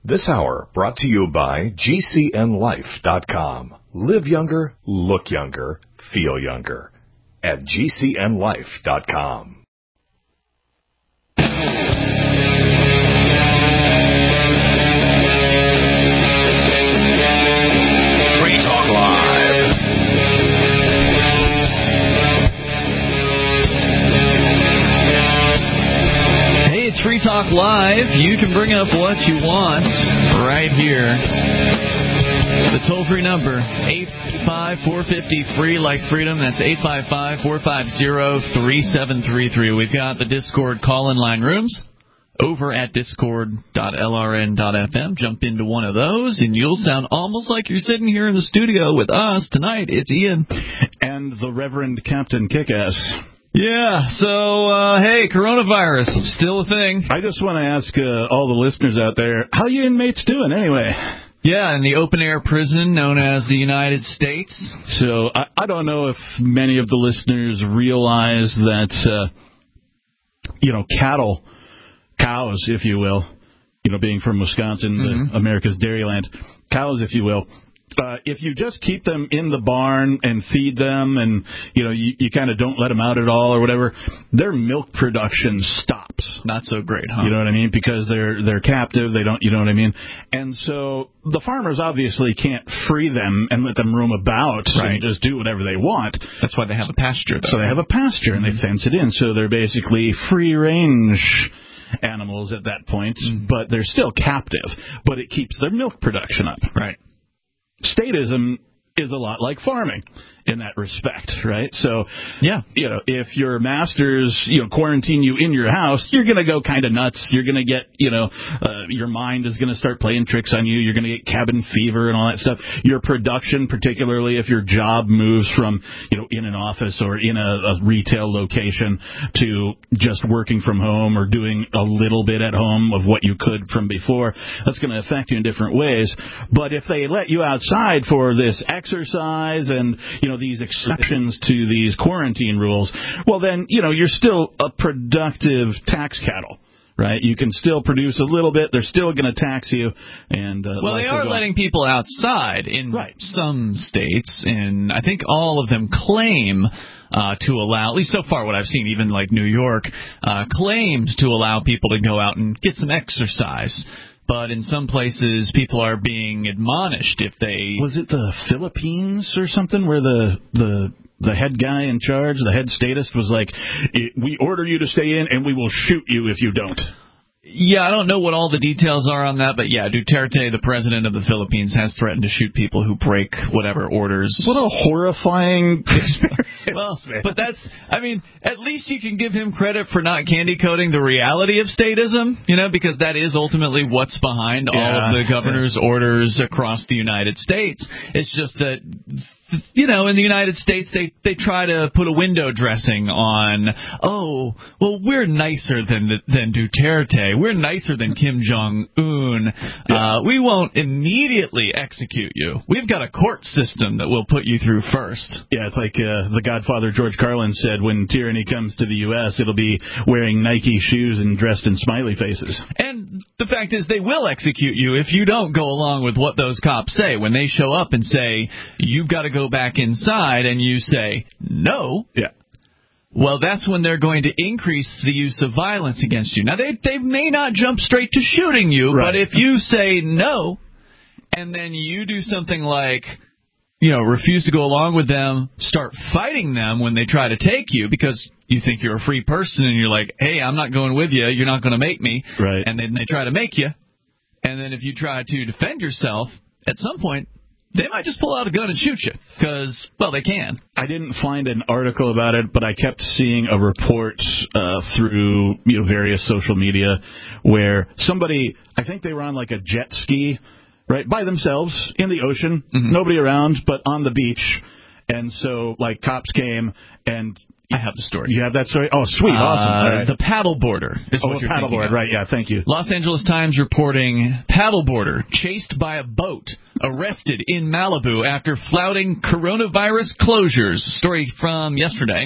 This hour brought to you by GCNLife.com. Live younger, look younger, feel younger at GCNLife.com. Free Talk Live. Hey, it's Free Talk Live. You can bring up what you want right here. The toll-free number, 855-450-FREE, like freedom. That's 855-450-3733. We've got the Discord call-in line rooms over at discord.lrn.fm. Jump into one of those, and you'll sound almost like you're sitting here in the studio with us tonight. It's Ian. And the Reverend Captain Kickass. Yeah, so, hey, coronavirus, still a thing. I just want to ask all the listeners out there, how you inmates doing anyway? Yeah, in the open-air prison known as the United States. So I don't know if many of the listeners realize that, cows, if you will, being from Wisconsin, America's dairyland, cows, if you will, if you just keep them in the barn and feed them and, you kind of don't let them out at all or whatever, their milk production stops. Not so great, huh? You know what I mean? Because they're captive. They don't, you know what I mean? And so the farmers obviously can't free them and let them roam about and just do whatever they want. That's why they have a pasture, though. So they have a pasture and they fence it in. So they're basically free-range animals at that point, but they're still captive. But it keeps their milk production up. Right. Statism is a lot like farming in that respect, right? So, if your masters, quarantine you in your house, you're going to go kind of nuts. You're going to get, your mind is going to start playing tricks on you. You're going to get cabin fever and all that stuff. Your production, particularly if your job moves from, in an office or in a retail location to just working from home or doing a little bit at home of what you could from before, that's going to affect you in different ways. But if they let you outside for this exercise and, these exceptions to these quarantine rules, well, then, you're still a productive tax cattle, right? You can still produce a little bit. They're still going to tax you. And well, they are letting people outside in some states, and I think all of them claim to allow, at least so far what I've seen, even like New York, claims to allow people to go out and get some exercise. But in some places, people are being admonished if they... Was it the Philippines or something where the head guy in charge, the head statist, was like, we order you to stay in and we will shoot you if you don't? Yeah, I don't know what all the details are on that, but yeah, Duterte, the president of the Philippines, has threatened to shoot people who break whatever orders. What a horrifying experience. Well, but that's, at least you can give him credit for not candy coating the reality of statism, because that is ultimately what's behind all of the governor's orders across the United States. It's just that, in the United States, they try to put a window dressing on, we're nicer than Duterte. We're nicer than Kim Jong-un. We won't immediately execute you. We've got a court system that will put you through first. Yeah, it's like the Godfather George Carlin said, when tyranny comes to the U.S., it'll be wearing Nike shoes and dressed in smiley faces. And the fact is, they will execute you if you don't go along with what those cops say. When they show up and say, you've got to go back inside, and you say, no. Yeah. Well, that's when they're going to increase the use of violence against you. Now, they may not jump straight to shooting you, but if you say no, and then you do something like, refuse to go along with them, start fighting them when they try to take you because you think you're a free person, and you're like, hey, I'm not going with you, you're not going to make me. Right. And then they try to make you. And then if you try to defend yourself, at some point, they might just pull out a gun and shoot you because, they can. I didn't find an article about it, but I kept seeing a report through various social media where somebody, I think they were on like a jet ski, right, by themselves in the ocean, nobody around, but on the beach. And so, cops came and... I have the story. You have that story? Oh, sweet. Awesome. All right. The paddleboarder is what you're thinking of. Right, yeah, thank you. Los Angeles Times reporting paddleboarder chased by a boat, arrested in Malibu after flouting coronavirus closures. Story from yesterday.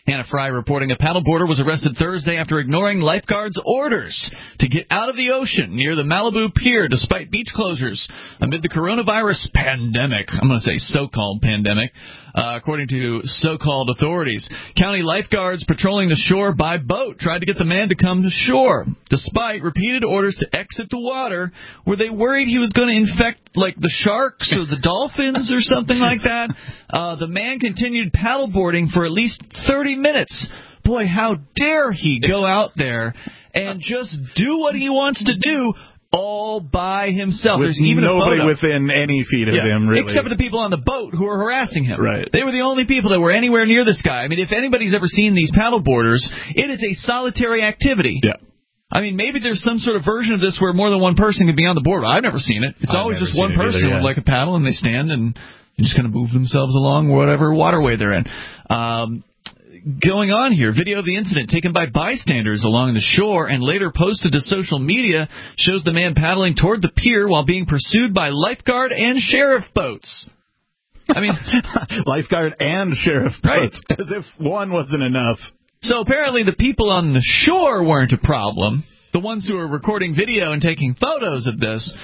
Hannah Fry reporting a paddleboarder was arrested Thursday after ignoring lifeguards' orders to get out of the ocean near the Malibu Pier despite beach closures amid the coronavirus pandemic. I'm going to say so-called pandemic. According to so-called authorities, county lifeguards patrolling the shore by boat tried to get the man to come to shore, despite repeated orders to exit the water. Were they worried he was going to infect, like, the sharks or the dolphins or something like that? The man continued paddleboarding for at least 30 minutes. Boy, how dare he go out there and just do what he wants to do all by himself. With There's even nobody a photo within any feet of him, really. Except for the people on the boat who were harassing him. Right. They were the only people that were anywhere near this guy. I mean, if anybody's ever seen these paddleboarders, it is a solitary activity. Yeah. I mean, maybe there's some sort of version of this where more than one person can be on the board. I've never seen it. It's always just one person with like a paddle, and they stand and just kind of move themselves along whatever waterway they're in. Going on here, video of the incident taken by bystanders along the shore and later posted to social media shows the man paddling toward the pier while being pursued by lifeguard and sheriff boats. I mean, lifeguard and sheriff boats, as if one wasn't enough. So apparently the people on the shore weren't a problem. The ones who were recording video and taking photos of this,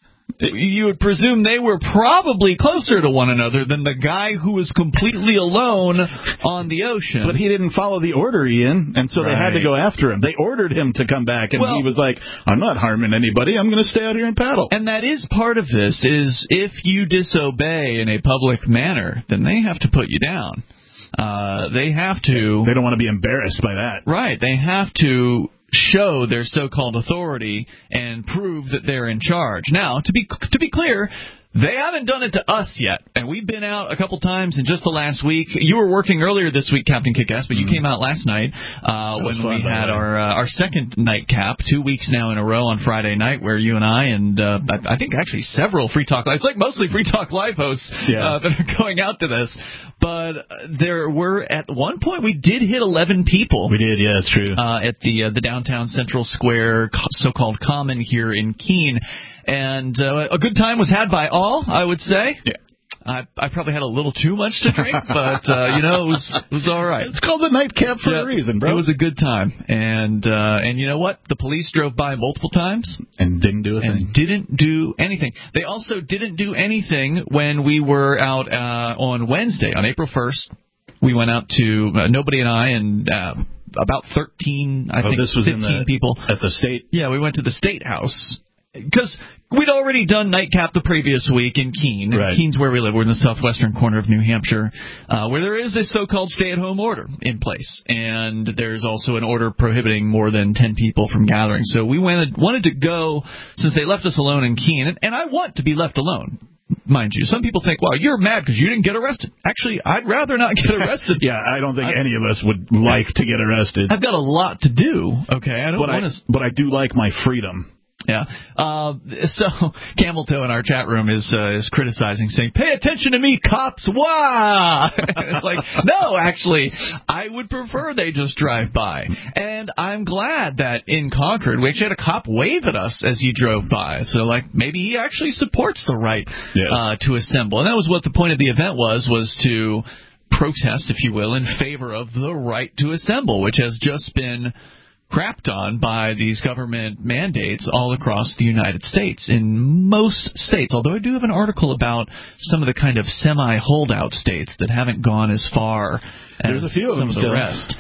you would presume they were probably closer to one another than the guy who was completely alone on the ocean. But he didn't follow the order, Ian, and so they had to go after him. They ordered him to come back, and he was like, I'm not harming anybody. I'm going to stay out here and paddle. And that is part of this, is if you disobey in a public manner, then they have to put you down. They have to... They don't want to be embarrassed by that. Right. They have to show their so-called authority and prove that they're in charge. Now, to be clear, they haven't done it to us yet, and we've been out a couple times in just the last week. You were working earlier this week, Captain Kickass, but you came out last night when we had our second nightcap, 2 weeks now in a row on Friday night, where you and I and I think actually several Free Talk Live, it's like mostly Free Talk Live hosts that are going out to this. But there were, at one point, we did hit 11 people. We did, yeah, it's true. At the downtown Central Square so-called Common here in Keene. And a good time was had by all, I would say. Yeah. I probably had a little too much to drink, but, it was all right. It's called the nightcap for a reason, bro. It was a good time. And you know what? The police drove by multiple times. And didn't do a thing. And didn't do anything. They also didn't do anything when we were out on Wednesday, on April 1st. We went out to, nobody and I, and about 13, I think, this was 15 people. At the state? Yeah, we went to the State House. Because we'd already done nightcap the previous week in Keene. Right. Keene's where we live. We're in the southwestern corner of New Hampshire, where there is a so-called stay-at-home order in place. And there's also an order prohibiting more than 10 people from gathering. So we wanted to go, since they left us alone in Keene. And I want to be left alone, mind you. Some people think, well, you're mad because you didn't get arrested. Actually, I'd rather not get arrested. Yeah, I don't think any of us would like to get arrested. I've got a lot to do, okay? I don't want to... But I do like my freedom. Yeah. So Camel Toe in our chat room is criticizing, saying, "Pay attention to me, cops!" Wah! Like, no, actually, I would prefer they just drive by. And I'm glad that in Concord, we actually had a cop wave at us as he drove by. So, like, maybe he actually supports the right to assemble. And that was what the point of the event was to protest, if you will, in favor of the right to assemble, which has just been crapped on by these government mandates all across the United States, in most states, although I do have an article about some of the kind of semi-holdout states that haven't gone as far as some of the rest.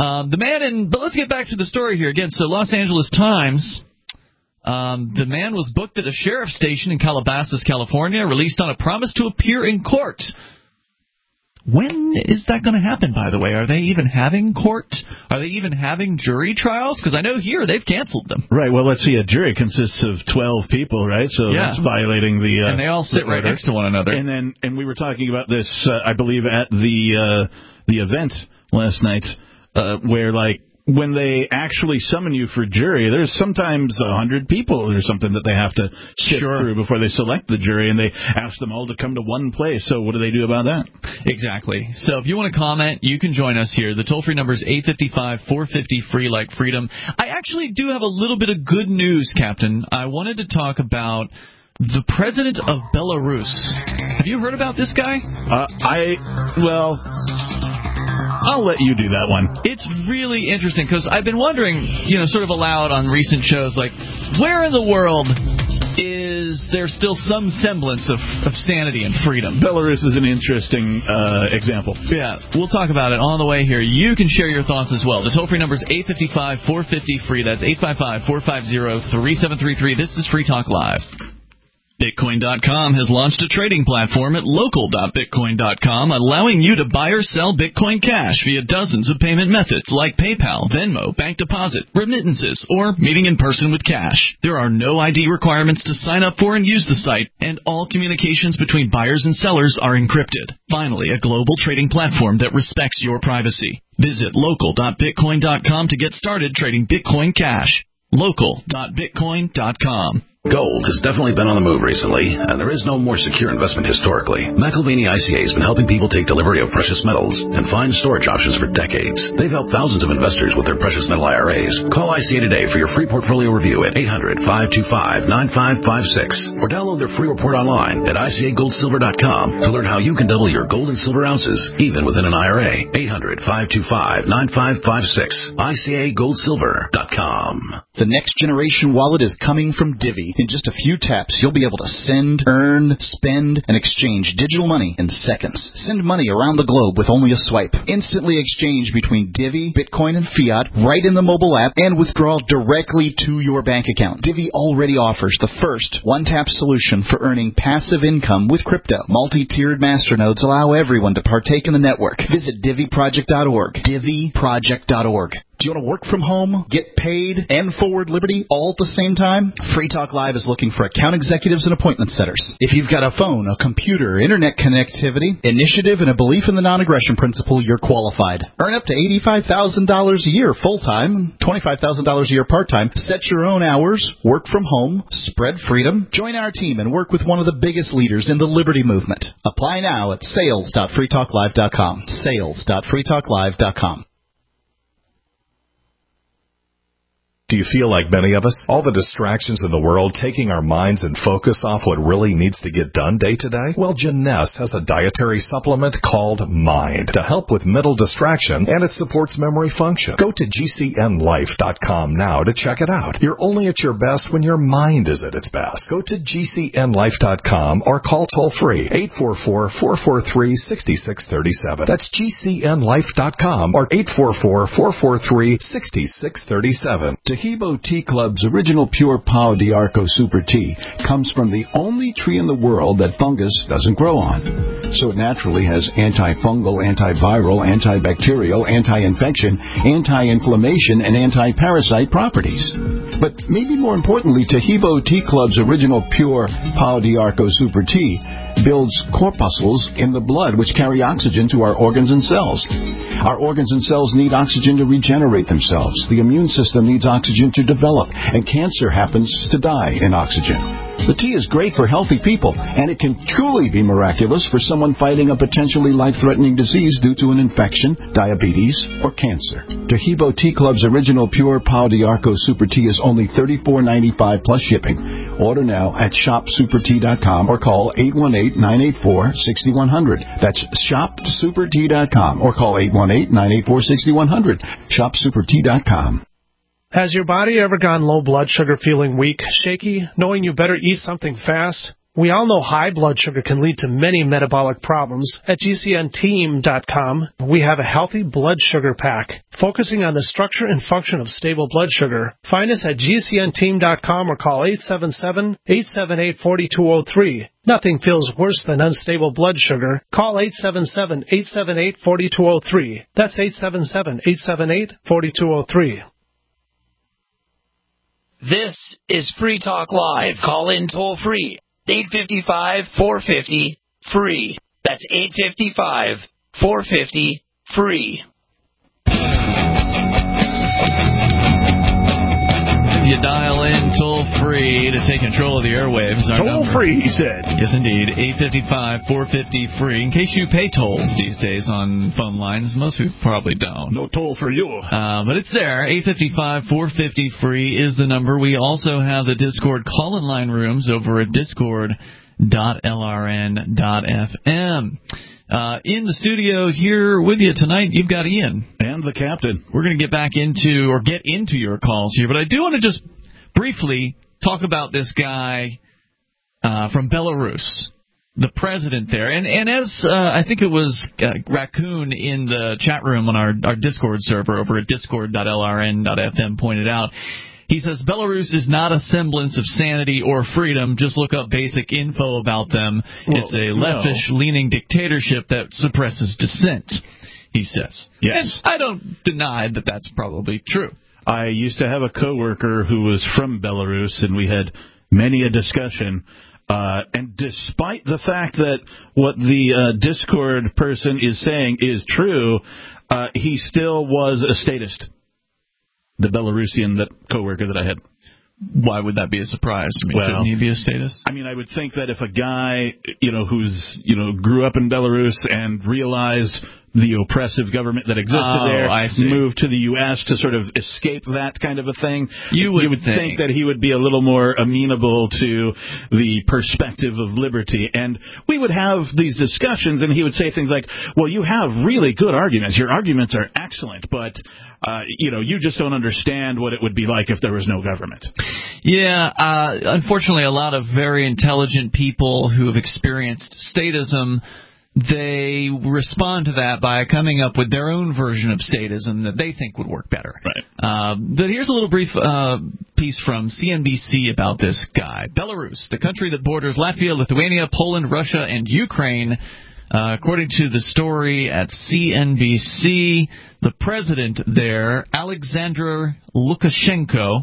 But let's get back to the story here again. So Los Angeles Times, the man was booked at a sheriff's station in Calabasas, California, released on a promise to appear in court. When is that going to happen, by the way? Are they even having court? Are they even having jury trials? Because I know here they've canceled them. Right. Well, let's see. A jury consists of 12 people, right? So that's violating the... and they all sit right next to one another. And we were talking about this, I believe, at the event last night, where, like, when they actually summon you for jury, there's sometimes 100 people or something that they have to sit through before they select the jury, and they ask them all to come to one place. So what do they do about that? Exactly. So if you want to comment, you can join us here. The toll-free number is 855-450-FREE, like freedom. I actually do have a little bit of good news, Captain. I wanted to talk about the president of Belarus. Have you heard about this guy? I'll let you do that one. It's really interesting because I've been wondering, sort of aloud on recent shows, like, where in the world is there still some semblance of sanity and freedom? Belarus is an interesting example. Yeah, we'll talk about it on the way here. You can share your thoughts as well. The toll-free number is 855-450-FREE. That's 855-450-3733. This is Free Talk Live. Bitcoin.com has launched a trading platform at local.bitcoin.com, allowing you to buy or sell Bitcoin Cash via dozens of payment methods like PayPal, Venmo, bank deposit, remittances, or meeting in person with cash. There are no ID requirements to sign up for and use the site, and all communications between buyers and sellers are encrypted. Finally, a global trading platform that respects your privacy. Visit local.bitcoin.com to get started trading Bitcoin Cash. local.bitcoin.com. Gold has definitely been on the move recently, and there is no more secure investment historically. McElvaney ICA has been helping people take delivery of precious metals and find storage options for decades. They've helped thousands of investors with their precious metal IRAs. Call ICA today for your free portfolio review at 800-525-9556 or download their free report online at ICAGoldSilver.com to learn how you can double your gold and silver ounces, even within an IRA. 800-525-9556. ICAGoldSilver.com. The next generation wallet is coming from Divvy. In just a few taps, you'll be able to send, earn, spend, and exchange digital money in seconds. Send money around the globe with only a swipe. Instantly exchange between Divvy, Bitcoin, and fiat right in the mobile app and withdraw directly to your bank account. Divvy already offers the first one-tap solution for earning passive income with crypto. Multi-tiered masternodes allow everyone to partake in the network. Visit DivvyProject.org. DivvyProject.org. Do you want to work from home, get paid, and forward liberty all at the same time? Free Talk Live is looking for account executives and appointment setters. If you've got a phone, a computer, internet connectivity, initiative, and a belief in the non-aggression principle, you're qualified. Earn up to $85,000 a year full-time, $25,000 a year part-time. Set your own hours, work from home, spread freedom. Join our team and work with one of the biggest leaders in the liberty movement. Apply now at sales.freetalklive.com. Sales.freetalklive.com. Do you feel like many of us? All the distractions in the world taking our minds and focus off what really needs to get done day to day? Well, Jeunesse has a dietary supplement called Mind to help with mental distraction, and it supports memory function. Go to GCNLife.com now to check it out. You're only at your best when your mind is at its best. Go to GCNLife.com or call toll-free 844-443-6637. That's GCNLife.com or 844-443-6637. Tahibo Tea Club's original pure Pau d'Arco Super Tea comes from the only tree in the world that fungus doesn't grow on. So it naturally has antifungal, antiviral, antibacterial, anti-infection, anti-inflammation, and anti-parasite properties. But maybe more importantly, Tahibo Tea Club's original pure Pau d'Arco Super Tea builds corpuscles in the blood which carry oxygen to our organs and cells. Our organs and cells need oxygen to regenerate themselves. The immune system needs oxygen to develop, and cancer happens to die in oxygen. The tea is great for healthy people, and it can truly be miraculous for someone fighting a potentially life-threatening disease due to an infection, diabetes, or cancer. Tahibo Tea Club's original pure Pau d'Arco Super Tea is only $34.95 plus shipping. Order now at shopsupertea.com or call 818-984-6100. That's shopsupertea.com or call 818-984-6100. Shopsupertea.com. Has your body ever gone low blood sugar, feeling weak, shaky, knowing you better eat something fast? We all know high blood sugar can lead to many metabolic problems. At GCNteam.com, we have a healthy blood sugar pack, focusing on the structure and function of stable blood sugar. Find us at GCNteam.com or call 877-878-4203. Nothing feels worse than unstable blood sugar. Call 877-878-4203. That's 877-878-4203. This is Free Talk Live. Call in toll free. 855-450-FREE. That's 855-450-FREE. You dial in toll-free to take control of the airwaves. Toll-free, he said. Yes, indeed. 855-450-FREE. In case you pay tolls these days on phone lines, most people probably don't. No toll for you. But it's there. 855-450-FREE is the number. We also have the Discord call-in line rooms over at discord.lrn.fm. In the studio here with you tonight, you've got Ian. And the captain. We're going to get into your calls here, but I do want to just briefly talk about this guy from Belarus, the president there. And as I think it was Raccoon in the chat room on our Discord server over at discord.lrn.fm pointed out, he says Belarus is not a semblance of sanity or freedom. Just look up basic info about them. Well, it's a leftish-leaning dictatorship that suppresses dissent, he says. Yes. And I don't deny that that's probably true. I used to have a coworker who was from Belarus, and we had many a discussion. And despite the fact that what the Discord person is saying is true, he still was a statist. The Belarusian coworker that I had. Why would that be a surprise? I mean, couldn't he be a statist? I mean, I would think that if a guy, who's, grew up in Belarus and realized the oppressive government that existed there, moved to the U.S. to sort of escape that kind of a thing, you would think that he would be a little more amenable to the perspective of liberty. And we would have these discussions, and he would say things like, well, you have really good arguments. Your arguments are excellent, but you just don't understand what it would be like if there was no government. Yeah, unfortunately, a lot of very intelligent people who have experienced statism, they respond to that by coming up with their own version of statism that they think would work better. Right. But here's a little brief piece from CNBC about this guy. Belarus, the country that borders Latvia, Lithuania, Poland, Russia, and Ukraine. According to the story at CNBC, the president there, Alexander Lukashenko,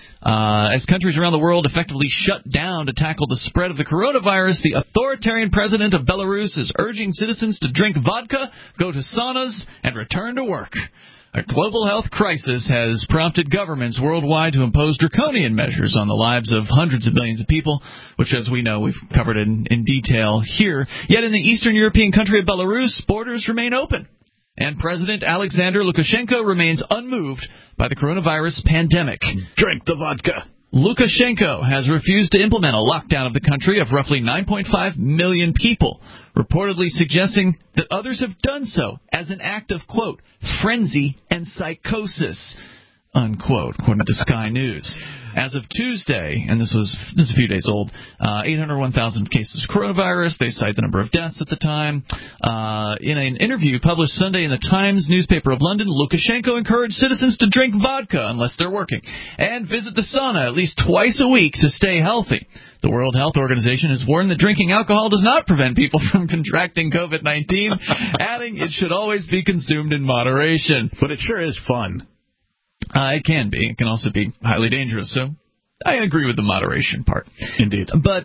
as countries around the world effectively shut down to tackle the spread of the coronavirus, the authoritarian president of Belarus is urging citizens to drink vodka, go to saunas, and return to work. A global health crisis has prompted governments worldwide to impose draconian measures on the lives of hundreds of millions of people, which, as we know, we've covered in detail here. Yet in the Eastern European country of Belarus, borders remain open, and President Alexander Lukashenko remains unmoved by the coronavirus pandemic. Drink the vodka. Lukashenko has refused to implement a lockdown of the country of roughly 9.5 million people, reportedly suggesting that others have done so as an act of, quote, frenzy and psychosis, unquote, according to Sky News. As of Tuesday, and this is a few days old, 801,000 cases of coronavirus. They cite the number of deaths at the time. In an interview published Sunday in the Times newspaper of London, Lukashenko encouraged citizens to drink vodka unless they're working and visit the sauna at least twice a week to stay healthy. The World Health Organization has warned that drinking alcohol does not prevent people from contracting COVID-19, adding it should always be consumed in moderation. But it sure is fun. It can be. It can also be highly dangerous. So I agree with the moderation part. Indeed. But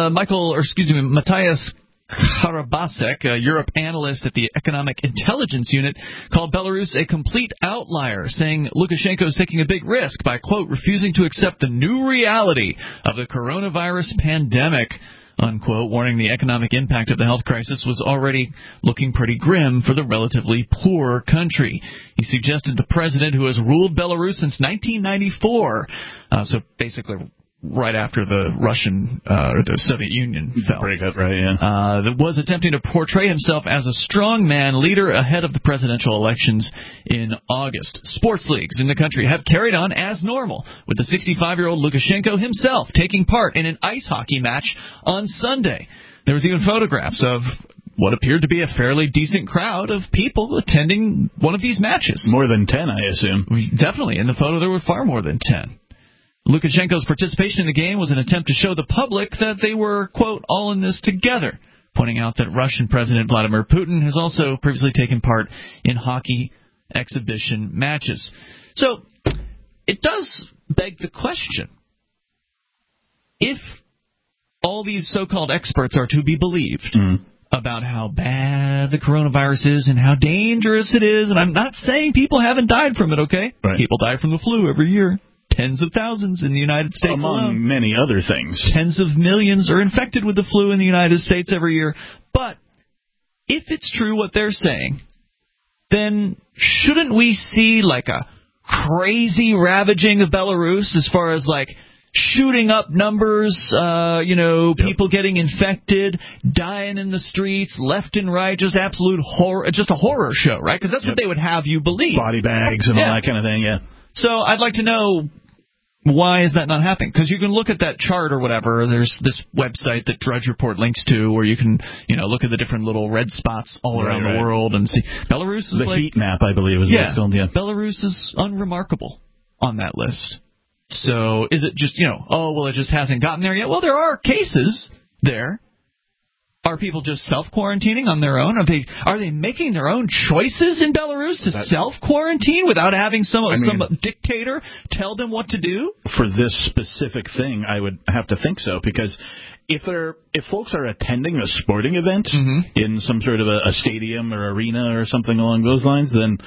Matthias Karabasek, a Europe analyst at the Economic Intelligence Unit, called Belarus a complete outlier, saying Lukashenko is taking a big risk by, quote, refusing to accept the new reality of the coronavirus pandemic, unquote, warning the economic impact of the health crisis was already looking pretty grim for the relatively poor country. He suggested the president, who has ruled Belarus since 1994, so basically right after the Russian or the Soviet Union fell. Breakup, right, yeah. That was attempting to portray himself as a strongman leader ahead of the presidential elections in August. Sports leagues in the country have carried on as normal, with the 65-year-old Lukashenko himself taking part in an ice hockey match on Sunday. There was even photographs of what appeared to be a fairly decent crowd of people attending one of these matches. More than 10, I assume. Definitely. In the photo, there were far more than 10. Lukashenko's participation in the game was an attempt to show the public that they were, quote, all in this together, pointing out that Russian President Vladimir Putin has also previously taken part in hockey exhibition matches. So it does beg the question, if all these so-called experts are to be believed about how bad the coronavirus is and how dangerous it is, and I'm not saying people haven't died from it, okay? Right. People die from the flu every year. Tens of thousands in the United States among alone. Many other things. Tens of millions are infected with the flu in the United States every year. But if it's true what they're saying, then shouldn't we see like a crazy ravaging of Belarus as far as like shooting up numbers, people getting infected, dying in the streets, left and right, just absolute horror, just a horror show, right? Because that's what they would have you believe. Body bags and all that kind of thing, yeah. So I'd like to know, why is that not happening? Because you can look at that chart or whatever. There's this website that Drudge Report links to where you can, look at the different little red spots all around the world and see. Belarus is the heat map, I believe, is what it's called, yeah. Belarus is unremarkable on that list. So is it just, it just hasn't gotten there yet? Well, there are cases there. Are people just self-quarantining on their own? Are they making their own choices in Belarus to self-quarantine without having some dictator tell them what to do? For this specific thing, I would have to think so, because if folks are attending a sporting event in some sort of a stadium or arena or something along those lines, then,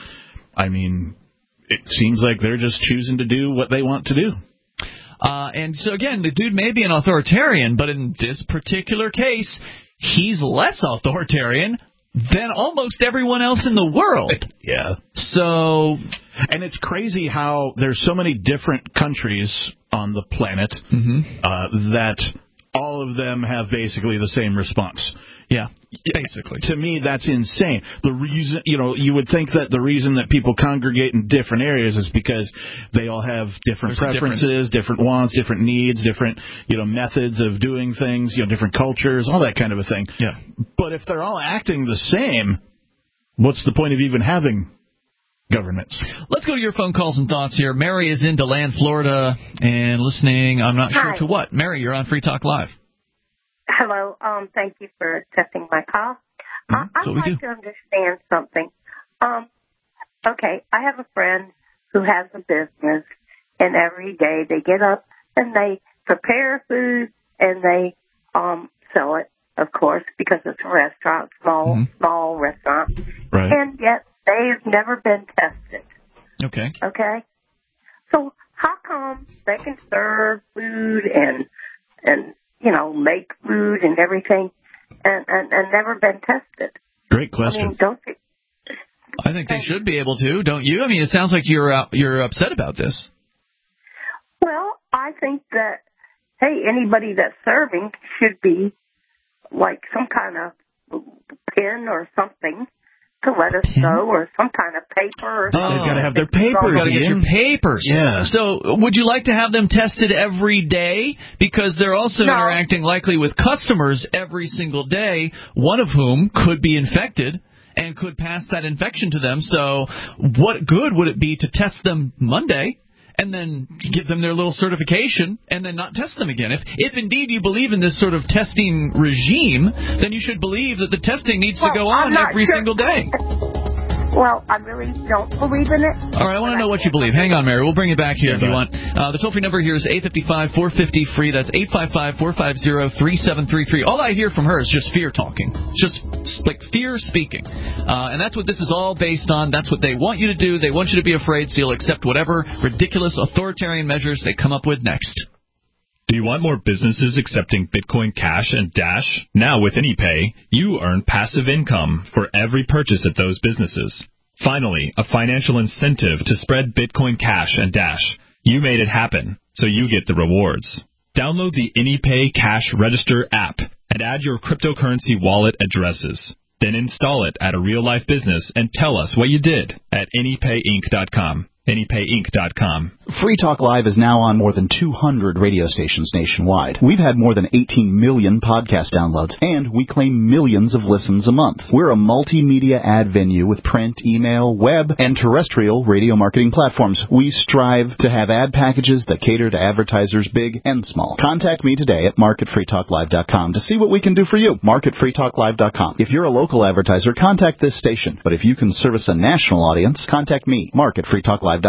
it seems like they're just choosing to do what they want to do. And so, again, the dude may be an authoritarian, but in this particular case, he's less authoritarian than almost everyone else in the world. Yeah. So, and it's crazy how there's so many different countries on the planet that all of them have basically the same response. Yeah, basically. To me, that's insane. The reason, you would think that the reason that people congregate in different areas is because they all have different preferences, different wants, different needs, different, methods of doing things, different cultures, all that kind of a thing. Yeah. But if they're all acting the same, what's the point of even having governments? Let's go to your phone calls and thoughts here. Mary is in DeLand, Florida, and listening, I'm not sure to what. Mary, you're on Free Talk Live. Hello. Thank you for accepting my call. I'd like to understand something. Okay, I have a friend who has a business, and every day they get up and they prepare food and they sell it, of course, because it's a restaurant, small restaurant. Right. And yet they've never been tested. Okay. Okay? So how come they can serve food and make food and everything and never been tested? Great question. I think they should be able to, don't you? It sounds like you're upset about this. Well, I think that, anybody that's serving should be like some kind of pin or something to let us know, or some kind of paper. Or something. They've got to have their papers. You've got to get your papers. Yeah. So would you like to have them tested every day? Because they're also interacting likely with customers every single day, one of whom could be infected and could pass that infection to them. So what good would it be to test them Monday and then give them their little certification and then not test them again? If indeed you believe in this sort of testing regime, then you should believe that the testing needs to go on every single day. Well, I really don't believe in it. All right, I want to know what you believe. Hang on, Mary. We'll bring you back here if you want. The toll-free number here is 855-450-FREE. That's 855-450-3733. All I hear from her is just fear talking. Just like fear speaking. And that's what this is all based on. That's what they want you to do. They want you to be afraid, so you'll accept whatever ridiculous authoritarian measures they come up with next. Do you want more businesses accepting Bitcoin Cash and Dash? Now with AnyPay, you earn passive income for every purchase at those businesses. Finally, a financial incentive to spread Bitcoin Cash and Dash. You made it happen, so you get the rewards. Download the AnyPay Cash Register app and add your cryptocurrency wallet addresses. Then install it at a real-life business and tell us what you did at AnyPayInc.com. AnyPayInc.com. Free Talk Live is now on more than 200 radio stations nationwide. We've had more than 18 million podcast downloads, and we claim millions of listens a month. We're a multimedia ad venue with print, email, web, and terrestrial radio marketing platforms. We strive to have ad packages that cater to advertisers big and small. Contact me today at marketfreetalklive.com to see what we can do for you. Marketfreetalklive.com. If you're a local advertiser, contact this station. But if you can service a national audience, contact me, marketfreetalklive.com.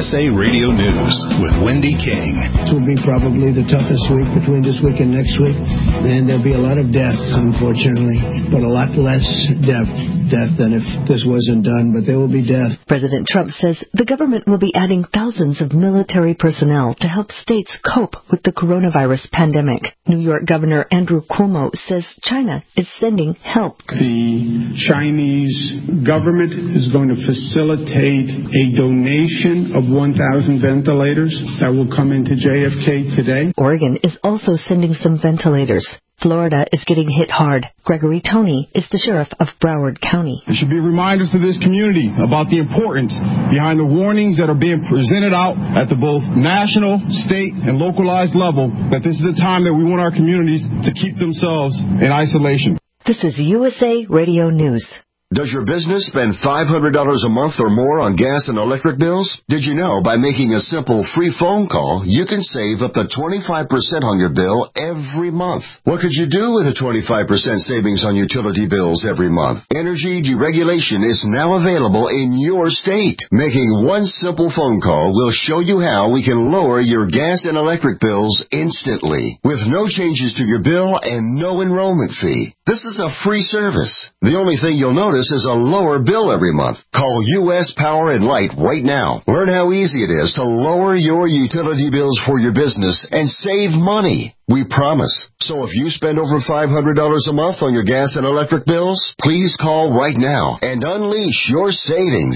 USA Radio News with Wendy King. This will be probably the toughest week between this week and next week. And there'll be a lot of death, unfortunately, but a lot less death than if this wasn't done, but there will be death. President Trump says the government will be adding thousands of military personnel to help states cope with the coronavirus pandemic. New York Governor Andrew Cuomo says China is sending help. The Chinese government is going to facilitate a donation of 1,000 ventilators that will come into JFK today. Oregon is also sending some ventilators. Florida is getting hit hard. Gregory Toney is the sheriff of Broward County. There should be reminders to this community about the importance behind the warnings that are being presented out at the both national, state, and localized level that this is the time that we want our communities to keep themselves in isolation. This is USA Radio News. Does your business spend $500 a month or more on gas and electric bills? Did you know by making a simple free phone call, you can save up to 25% on your bill every month? What could you do with a 25% savings on utility bills every month? Energy deregulation is now available in your state. Making one simple phone call will show you how we can lower your gas and electric bills instantly with no changes to your bill and no enrollment fee. This is a free service. The only thing you'll notice is a lower bill every month. Call U.S. Power and Light right now. Learn how easy it is to lower your utility bills for your business and save money. We promise. So if you spend over $500 a month on your gas and electric bills, please call right now and unleash your savings.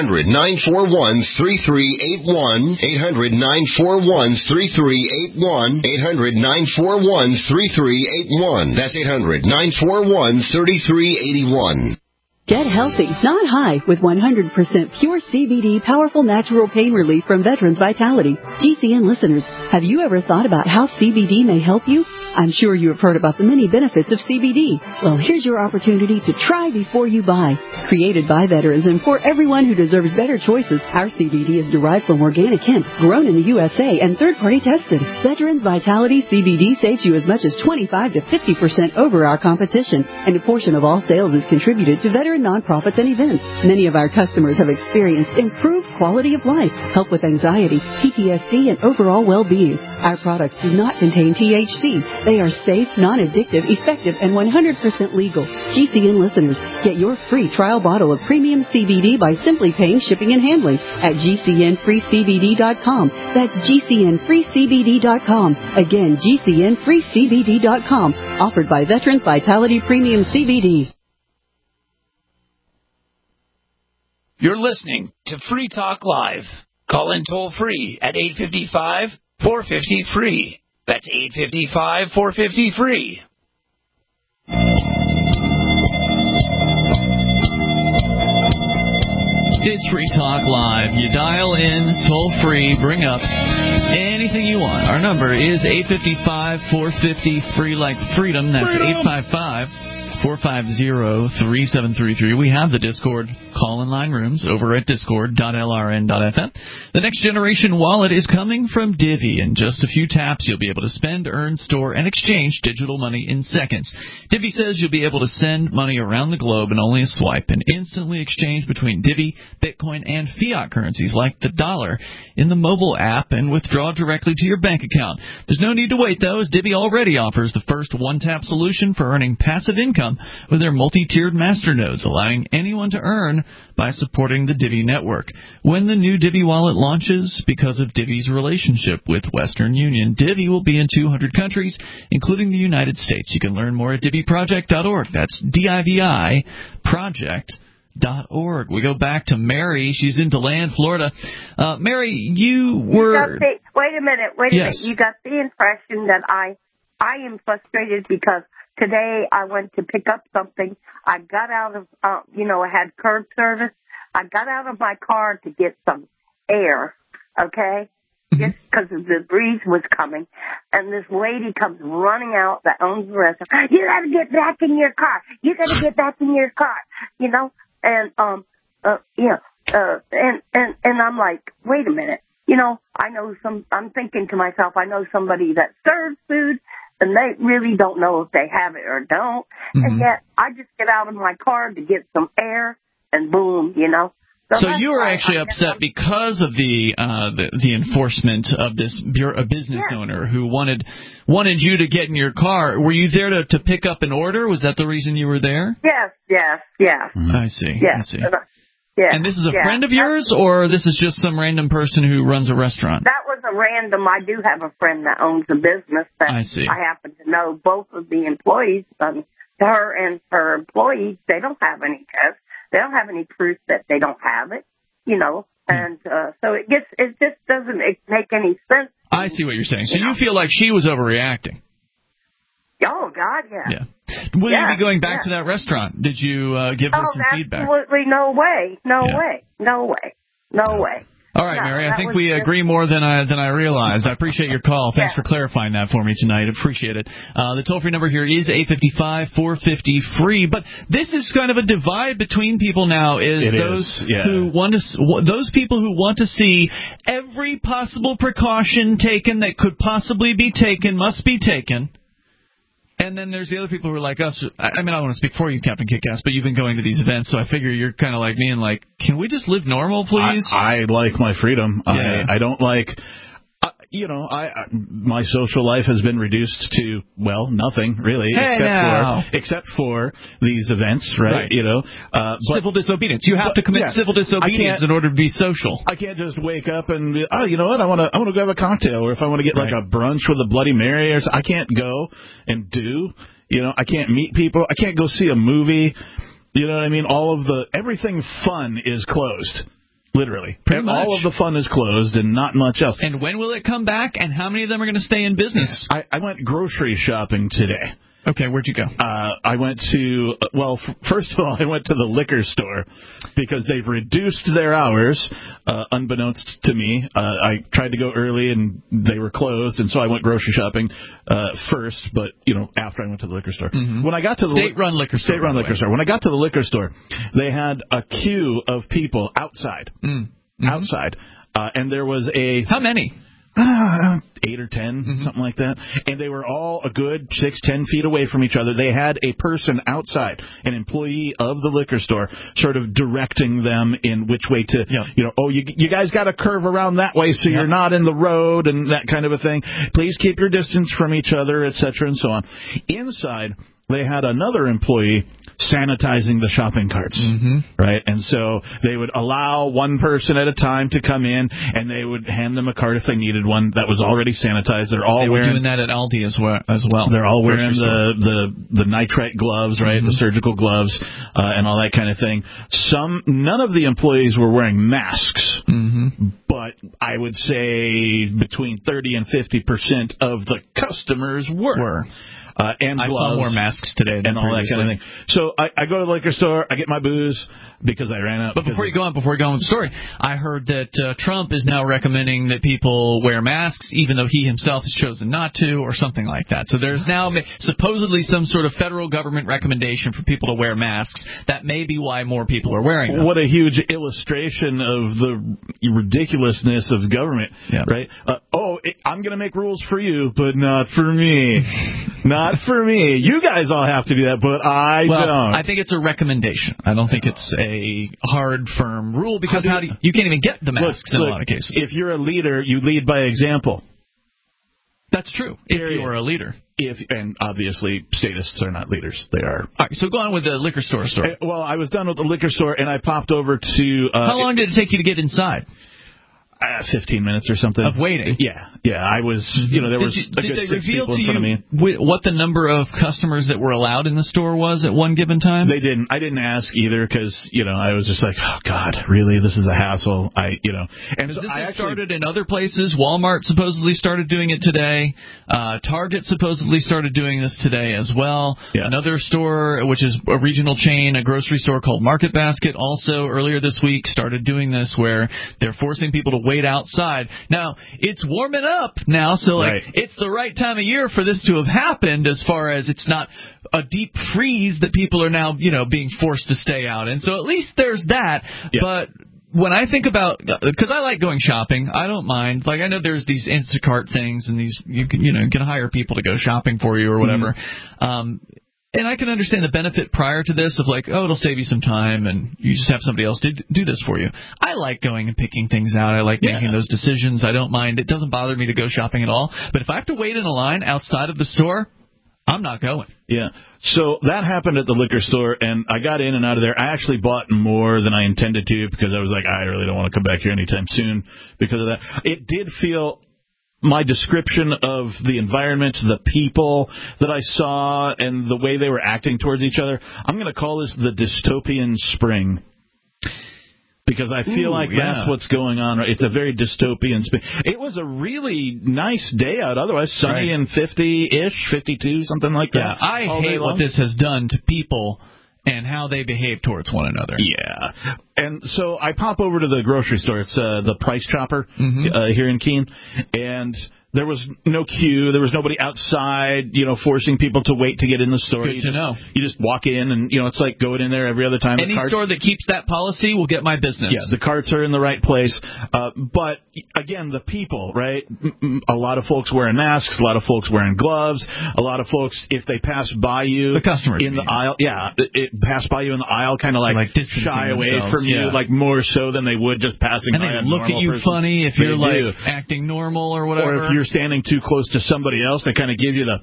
800-941-3381. 800-941-3381. 800-941-3381. That's 800-941-3381. Get healthy, not high, with 100% pure CBD powerful natural pain relief from Veterans Vitality. GCN listeners, have you ever thought about how CBD may help you? I'm sure you have heard about the many benefits of CBD. Well, here's your opportunity to try before you buy. Created by veterans and for everyone who deserves better choices, our CBD is derived from organic hemp, grown in the USA, and third-party tested. Veterans Vitality CBD saves you as much as 25 to 50% over our competition, and a portion of all sales is contributed to veteran nonprofits and events. Many of our customers have experienced improved quality of life, help with anxiety, PTSD, and overall well-being. Our products do not contain THC. They are safe, non-addictive, effective, and 100% legal. GCN listeners, get your free trial bottle of premium CBD by simply paying shipping and handling at GCNFreeCBD.com. That's GCNFreeCBD.com. Again, GCNFreeCBD.com. Offered by Veterans Vitality Premium CBD. You're listening to Free Talk Live. Call in toll-free at 855-450-FREE. That's 855-450-FREE. It's Free Talk Live. You dial in, toll-free, bring up anything you want. Our number is 855-450-FREE, like freedom. That's 855-450-3733. We have the Discord call-in line rooms over at discord.lrn.fm. The Next Generation Wallet is coming from Divvy. In just a few taps, you'll be able to spend, earn, store, and exchange digital money in seconds. Divvy says you'll be able to send money around the globe in only a swipe and instantly exchange between Divvy, Bitcoin, and fiat currencies like the dollar in the mobile app and withdraw directly to your bank account. There's no need to wait, though, as Divvy already offers the first one-tap solution for earning passive income with their multi-tiered masternodes, allowing anyone to earn by supporting the Divvy network. When the new Divvy wallet launches, because of Divvy's relationship with Western Union, Divvy will be in 200 countries, including the United States. You can learn more at DivvyProject.org. That's D-I-V-I Project.org. We go back to Mary. She's in DeLand, Florida. Mary, you were... Wait a minute. You got the impression that I am frustrated because today I went to pick up something. I got out of, I had curb service. I got out of my car to get some air, okay, just because the breeze was coming. And this lady comes running out that owns the restaurant. You got to get back in your car. You got to get back in your car, And, and I'm like, wait a minute. I'm thinking to myself, I know somebody that serves food. And they really don't know if they have it or don't. And yet, I just get out of my car to get some air, and boom, So So you were actually upset because of the enforcement of this business owner who wanted you to get in your car. Were you there to pick up an order? Was that the reason you were there? Yes. I see. Yes. I see. Yes. And this is a friend of yours, or this is just some random person who runs a restaurant? That was a random. I do have a friend that owns a business that I see. I happen to know both of the employees. Her and her employees, they don't have any tests. They don't have any proof that they don't have it, and so it just doesn't make any sense. I see what you're saying. So you feel like she was overreacting. Oh, God, yeah. Will you be going back to that restaurant? Did you give her some feedback? Absolutely no way. No way. All right, Mary, I think we agree more than I realized. I appreciate your call. Thanks for clarifying that for me tonight. Appreciate it. The toll-free number here is 855-450-FREE. But this is kind of a divide between people now. Those people who want to see every possible precaution taken that could possibly be taken must be taken. And then there's the other people who are like us. I mean, I don't want to speak for you, Captain Kickass, but you've been going to these events, so I figure you're kind of like me and like, can we just live normal, please? I like my freedom. Yeah. I don't like... my social life has been reduced to, well, nothing really, except for these events, right? Civil disobedience. You have to commit civil disobedience in order to be social. I can't just wake up and be, you know what? I want to go have a cocktail, or if I want to get like a brunch with a Bloody Mary, or something, I can't go and do. I can't meet people. I can't go see a movie. You know what I mean? Everything fun is closed. Literally. All of the fun is closed and not much else. And when will it come back, and how many of them are going to stay in business? I went grocery shopping today. Okay, where'd you go? I went to, first of all, I went to the liquor store because they've reduced their hours, unbeknownst to me. I tried to go early, and they were closed, and so I went grocery shopping first, but, after I went to the liquor store. Mm-hmm. When I got to the State-run liquor store. State-run liquor store. When I got to the liquor store, they had a queue of people outside. Mm-hmm. Outside. And there was How many? 8 or 10, something like that. And they were all a good 6-10 feet away from each other. They had a person outside, an employee of the liquor store, sort of directing them in which way to, you guys got to curve around that way so you're not in the road and that kind of a thing. Please keep your distance from each other, etc., and so on. Inside, they had another employee sanitizing the shopping carts, right? And so they would allow one person at a time to come in, and they would hand them a cart if they needed one that was already sanitized. They were doing that at Aldi as well. They're all wearing the nitrite gloves, right? The surgical gloves and all that kind of thing. None of the employees were wearing masks, but I would say between 30 and 50% of the customers were. And I gloves saw more masks today than and all that kind of thing. So I go to the liquor store, I get my booze because I ran out. But before you go on with the story, I heard that Trump is now recommending that people wear masks, even though he himself has chosen not to, or something like that. So there's now supposedly some sort of federal government recommendation for people to wear masks. That may be why more people are wearing them. What a huge illustration of the ridiculousness of government, right? I'm going to make rules for you, but not for me. Not for me. You guys all have to do that, but I don't. I think it's a recommendation. I don't think it's a hard, firm rule, because you can't even get the masks in a lot of cases. If you're a leader, you lead by example. That's true. If you are a leader. And obviously, statists are not leaders. They are. All right, so go on with the liquor store story. Well, I was done with the liquor store, and I popped over to... How long did it take you to get inside? 15 minutes or something. Of waiting? Yeah. I was, there was a good 6 people in front of me. What the number of customers that were allowed in the store was at one given time? They didn't. I didn't ask either because, I was just like, oh, God, really? This is a hassle. And so this started in other places. Walmart supposedly started doing it today. Target supposedly started doing this today as well. Yeah. Another store, which is a regional chain, a grocery store called Market Basket, also earlier this week started doing this, where they're forcing people to wait outside. Now, it's warming up now, so it's the right time of year for this to have happened, as far as it's not a deep freeze that people are now, being forced to stay out in. So at least there's that. Yeah. But when I think about, because I like going shopping, I don't mind. Like, I know there's these Instacart things, and these you can hire people to go shopping for you or whatever. And I can understand the benefit prior to this of like, oh, it'll save you some time and you just have somebody else do this for you. I like going and picking things out. I like making those decisions. I don't mind. It doesn't bother me to go shopping at all. But if I have to wait in a line outside of the store, I'm not going. Yeah. So that happened at the liquor store, and I got in and out of there. I actually bought more than I intended to because I was like, I really don't want to come back here anytime soon because of that. It did feel... My description of the environment, the people that I saw, and the way they were acting towards each other, I'm going to call this the dystopian spring. Because I feel like that's what's going on. It's a very dystopian spring. It was a really nice day out, otherwise sunny and 50-ish, 52, something like that. Yeah, I hate what this has done to people and how they behave towards one another. Yeah. And so I pop over to the grocery store. It's the Price Chopper here in Keene. And there was no queue. There was nobody outside, forcing people to wait to get in the store. Good to know. You just walk in, and, it's like going in there every other time. Any store that keeps that policy will get my business. Yeah, the carts are in the right place. But, again, the people, right? A lot of folks wearing masks, a lot of folks wearing gloves, a lot of folks, if they pass by you the customers in the aisle, it pass by you in the aisle, kind of like shy away from you, like more so than they would just passing by a normal person. And they look at you funny if you're like acting normal or whatever. Or if you're standing too close to somebody else, they kind of give you the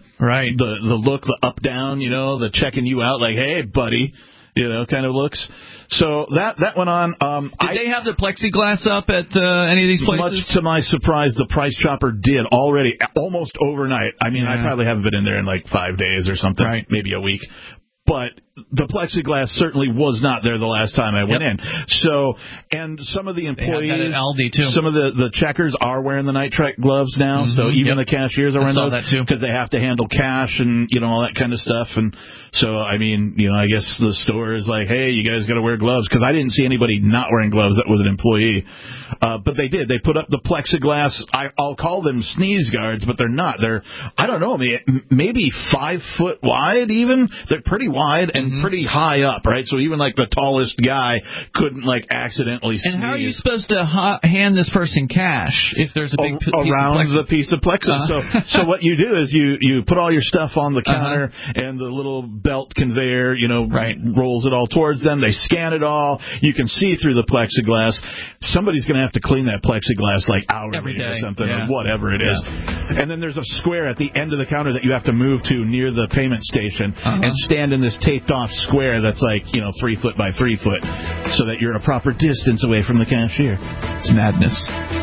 look, the up down, the checking you out, like, hey, buddy, kind of looks. So that went on. Did they have the plexiglass up at any of these places? Much to my surprise, the Price Chopper did already, almost overnight. I mean, I probably haven't been in there in like 5 days or something, maybe a week. But the plexiglass certainly was not there the last time I went in. So, and some of the employees, they have that at Aldi too. Some of the checkers are wearing the nitrite gloves now. So even the cashiers are wearing those because they have to handle cash and all that kind of stuff. And so, I mean, I guess the store is like, hey, you guys got to wear gloves, because I didn't see anybody not wearing gloves that was an employee. But they did. They put up the plexiglass. I'll call them sneeze guards, but they're not. They're, I don't know, maybe 5 foot wide even. They're pretty wide and pretty high up, right? So even like the tallest guy couldn't like accidentally sneeze. And how are you supposed to hand this person cash if there's a big piece around of the piece of plexus? So what you do is you put all your stuff on the counter, and the little belt conveyor, rolls it all towards them. They scan it all. You can see through the plexiglass. Somebody's going to have to clean that plexiglass like hourly or something, or whatever it is. And then there's a square at the end of the counter that you have to move to near the payment station and stand in this taped off square that's like 3 foot by 3 foot, so that you're a proper distance away from the cashier. It's madness.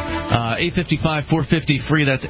855-450-FREE. That's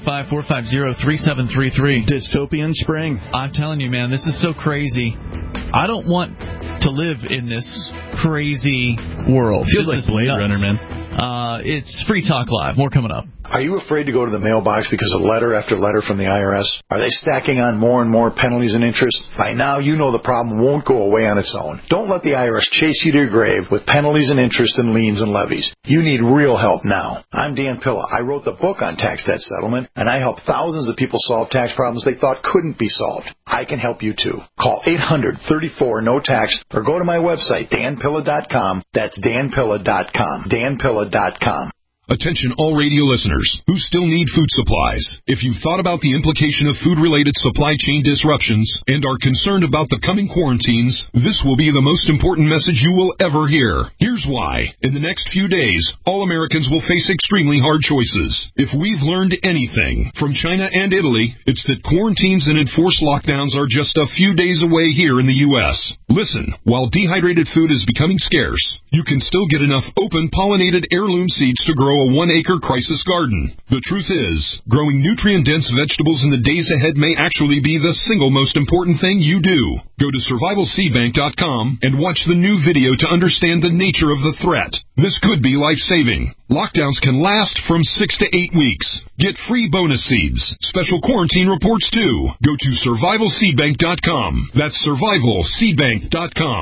855-450-3733. Dystopian spring. I'm telling you, man, this is so crazy. I don't want to live in this crazy world. Feels like Blade Runner, man. It's Free Talk Live. More coming up. Are you afraid to go to the mailbox because of letter after letter from the IRS? Are they stacking on more and more penalties and interest? By now, you know the problem won't go away on its own. Don't let the IRS chase you to your grave with penalties and interest and liens and levies. You need real help now. I'm Dan Pilla. I wrote the book on tax debt settlement, and I help thousands of people solve tax problems they thought couldn't be solved. I can help you too. Call 800-34-NO-TAX or go to my website, danpilla.com. That's danpilla.com. danpilla.com. Attention all radio listeners who still need food supplies. If you've thought about the implication of food-related supply chain disruptions and are concerned about the coming quarantines, this will be the most important message you will ever hear. Here's why. In the next few days, all Americans will face extremely hard choices. If we've learned anything from China and Italy, it's that quarantines and enforced lockdowns are just a few days away here in the U.S. Listen, while dehydrated food is becoming scarce, you can still get enough open pollinated heirloom seeds to grow a 1-acre crisis garden. The truth is, growing nutrient-dense vegetables in the days ahead may actually be the single most important thing you do. Go to survivalseedbank.com and watch the new video to understand the nature of the threat. This could be life-saving. Lockdowns can last from 6 to 8 weeks. Get free bonus seeds, special quarantine reports too. Go to survivalseedbank.com. That's survivalseedbank.com.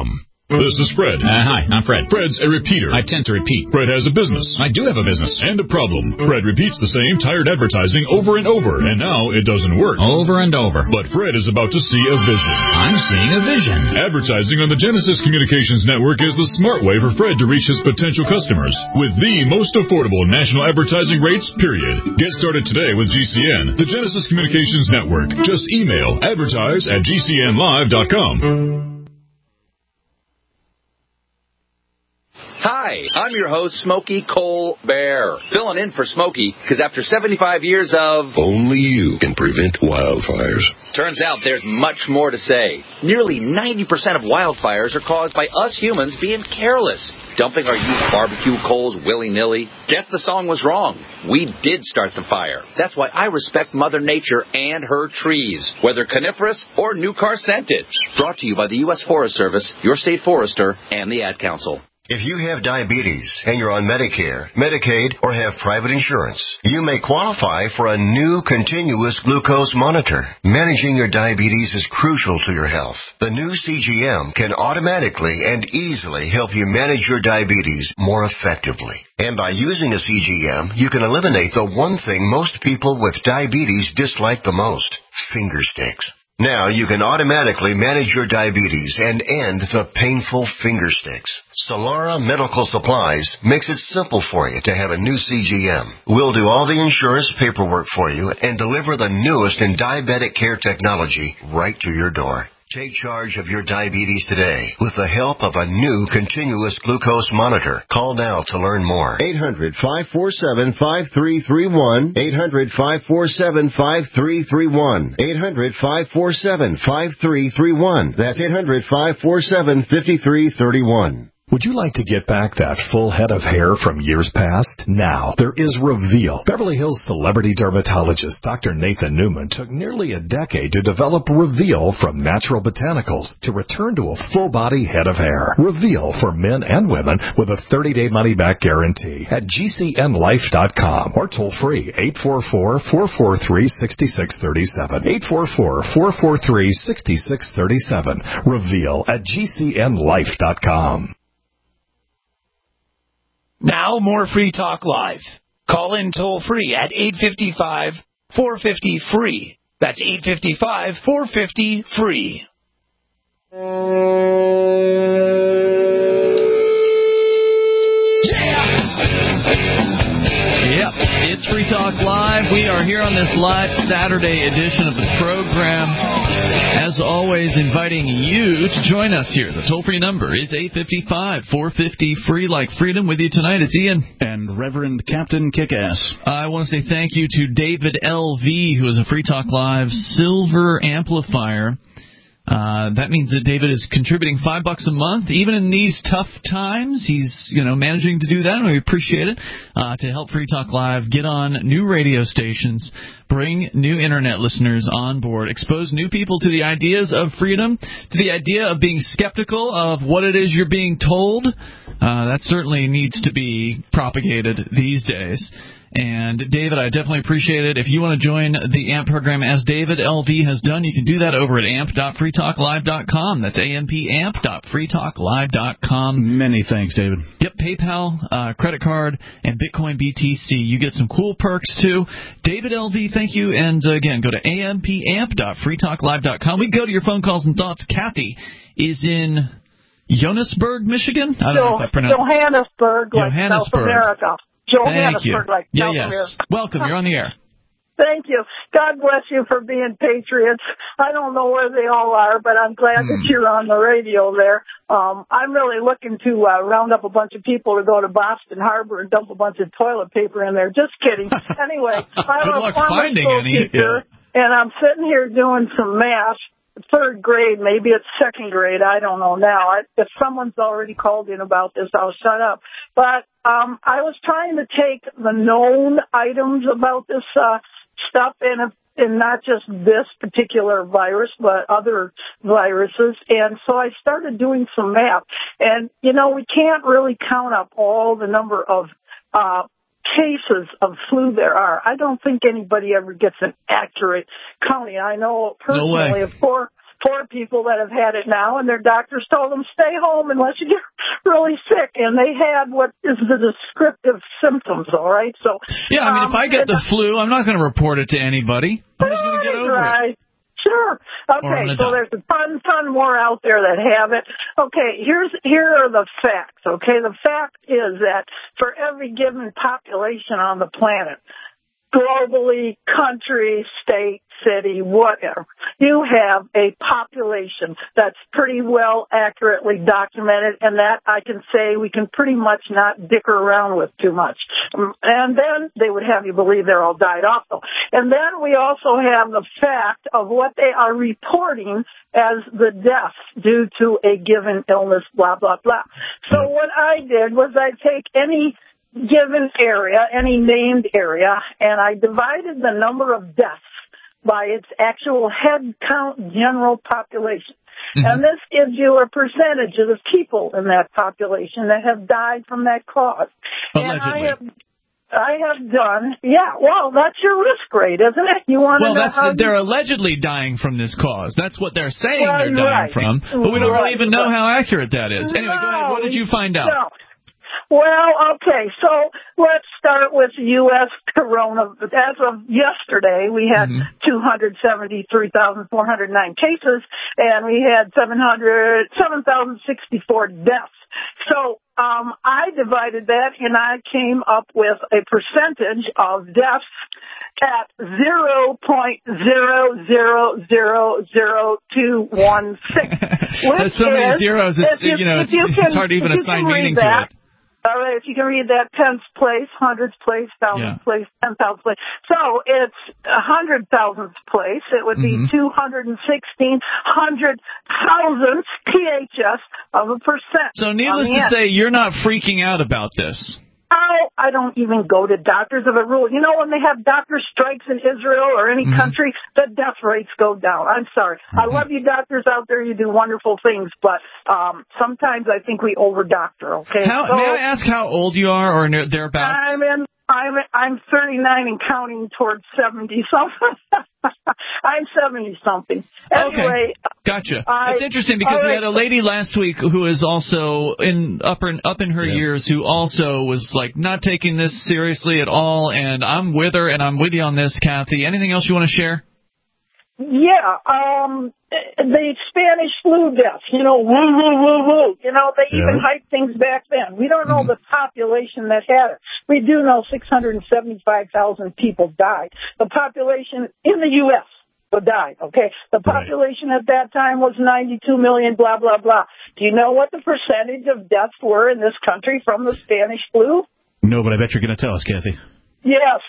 This is Fred. Hi, I'm Fred. Fred's a repeater. I tend to repeat. Fred has a business. I do have a business. And a problem. Fred repeats the same tired advertising over and over, and now it doesn't work. Over and over. But Fred is about to see a vision. I'm seeing a vision. Advertising on the Genesis Communications Network is the smart way for Fred to reach his potential customers with the most affordable national advertising rates, period. Get started today with GCN, the Genesis Communications Network. Just email advertise@gcnlive.com. Hi, I'm your host, Smokey Colbert, filling in for Smokey, because after 75 years of... Only you can prevent wildfires. Turns out there's much more to say. Nearly 90% of wildfires are caused by us humans being careless, dumping our used barbecue coals willy-nilly. Guess the song was wrong. We did start the fire. That's why I respect Mother Nature and her trees, whether coniferous or new car scented. Brought to you by the U.S. Forest Service, your state forester, and the Ad Council. If you have diabetes and you're on Medicare, Medicaid, or have private insurance, you may qualify for a new continuous glucose monitor. Managing your diabetes is crucial to your health. The new CGM can automatically and easily help you manage your diabetes more effectively. And by using a CGM, you can eliminate the one thing most people with diabetes dislike the most: finger sticks. Now you can automatically manage your diabetes and end the painful finger sticks. Solara Medical Supplies makes it simple for you to have a new CGM. We'll do all the insurance paperwork for you and deliver the newest in diabetic care technology right to your door. Take charge of your diabetes today with the help of a new continuous glucose monitor. Call now to learn more. 800-547-5331. 800-547-5331. 800-547-5331. That's 800-547-5331. Would you like to get back that full head of hair from years past? Now, there is Reveal. Beverly Hills celebrity dermatologist Dr. Nathan Newman took nearly a decade to develop Reveal from natural botanicals to return to a full-body head of hair. Reveal for men and women with a 30-day money-back guarantee at GCNlife.com or toll free 844-443-6637. 844-443-6637. Reveal at GCNlife.com. Now more Free Talk Live. Call in toll free at 855-450-FREE. That's 855-450-FREE. Yep, it's Free Talk Live. We are here on this live Saturday edition of the program. As always, inviting you to join us here. The toll-free number is 855-450-FREE, like freedom. With you tonight, it's Ian. And Reverend Captain Kickass. I want to say thank you to David L.V., who is a Free Talk Live Silver Amplifier. That means that David is contributing $5 a month, even in these tough times. He's, managing to do that, and we appreciate it, to help Free Talk Live get on new radio stations, bring new internet listeners on board, expose new people to the ideas of freedom, to the idea of being skeptical of what it is you're being told. That certainly needs to be propagated these days. And, David, I definitely appreciate it. If you want to join the AMP program as David L.V. has done, you can do that over at amp.freetalklive.com. That's amp.freetalklive.com. Many thanks, David. Yep, PayPal, credit card, and Bitcoin BTC. You get some cool perks, too. David L.V., thank you. And, again, go to amp.freetalklive.com. We go to your phone calls and thoughts. Kathy is in Johannesburg, Michigan? I don't know if I pronounced Johannesburg, like South America. Johannesburg, like South America. Welcome. You're on the air. Thank you. God bless you for being patriots. I don't know where they all are, but I'm glad that you're on the radio there. I'm really looking to round up a bunch of people to go to Boston Harbor and dump a bunch of toilet paper in there. Just kidding. Anyway, I'm a former school teacher, and I'm sitting here doing some math. Third grade, maybe it's second grade, I don't know now. If someone's already called in about this, I'll shut up. But I was trying to take the known items about this stuff, and not just this particular virus, but other viruses. And so I started doing some math. And, we can't really count up all the number of cases of flu there are. I don't think anybody ever gets an accurate counting. I know personally of 4 people that have had it now, and their doctors told them stay home unless you get really sick. And they had what is the descriptive symptoms, all right? So yeah, I mean, if I get the flu, I'm not going to report it to anybody. I'm just going to get over it. Sure. Okay, so there's a ton more out there that have it. Okay, here are the facts, okay? The fact is that for every given population on the planet, globally, country, state, city, whatever, you have a population that's pretty well accurately documented, and that I can say we can pretty much not dicker around with too much. And then they would have you believe they're all died off, though. And then we also have the fact of what they are reporting as the deaths due to a given illness, blah, blah, blah. So what I did was I take any given area, any named area, and I divided the number of deaths by its actual head count general population. Mm-hmm. And this gives you a percentage of the people in that population that have died from that cause. Allegedly. And I have done, well, that's your risk rate, isn't it? You want to know how they're allegedly dying from this cause. That's what they're saying they're dying from, but we don't really even know how accurate that is. Anyway, go ahead. What did you find out? No. Well, okay, so let's start with U.S. corona. As of yesterday, we had 273,409 cases, and we had 7,064 deaths. So I divided that, and I came up with a percentage of deaths at 0.000216. That's so many zeros, it's hard to even assign meaning to it. All right, if you can read that, tens place, hundreds place, thousands place, 10,000 place. So it's 100,000th place. It would be 216 100,000 PHS of a percent. So needless to say, you're not freaking out about this. Oh, I don't even go to doctors of a rule. You know, when they have doctor strikes in Israel or any country, the death rates go down. I'm sorry. I love you doctors out there. You do wonderful things, but sometimes I think we over-doctor, okay? May I ask how old you are or thereabouts? I'm 39 and counting towards 70-something. I'm 70-something. Anyway. Okay. Gotcha. It's interesting because we had a lady last week who is also up in her years who also was like not taking this seriously at all, and I'm with her and I'm with you on this, Kathy. Anything else you want to share? Yeah, the Spanish flu deaths, woo, woo, woo, woo. They even hyped things back then. We don't know the population that had it. We do know 675,000 people died. The population in the U.S. died, okay? The population at that time was 92 million, blah, blah, blah. Do you know what the percentage of deaths were in this country from the Spanish flu? No, but I bet you're going to tell us, Kathy. Yes,